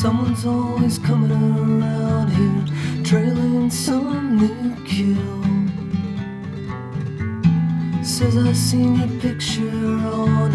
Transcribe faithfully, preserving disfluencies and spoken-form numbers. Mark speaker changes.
Speaker 1: Someone's always coming around here, trailing some new kill. Says I seen your picture on